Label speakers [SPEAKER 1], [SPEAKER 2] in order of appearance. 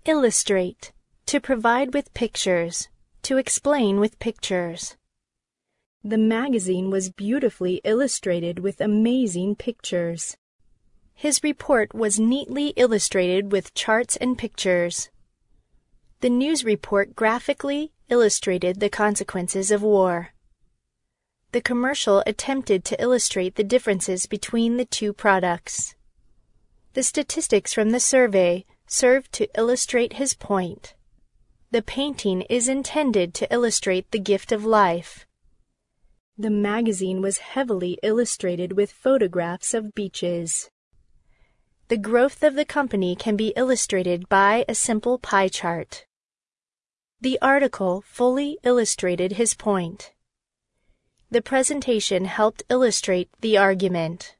[SPEAKER 1] Illustrate. To provide with pictures. To explain with pictures. The magazine was beautifully illustrated with amazing pictures. His report was neatly illustrated with charts and pictures. The news report graphically illustrated the consequences of war. The commercial attempted to illustrate the differences between the two products. The statistics from the survey served to illustrate his point. The painting is intended to illustrate the gift of life. The magazine was heavily illustrated with photographs of beaches. The growth of the company can be illustrated by a simple pie chart. The article fully illustrated his point. The presentation helped illustrate the argument.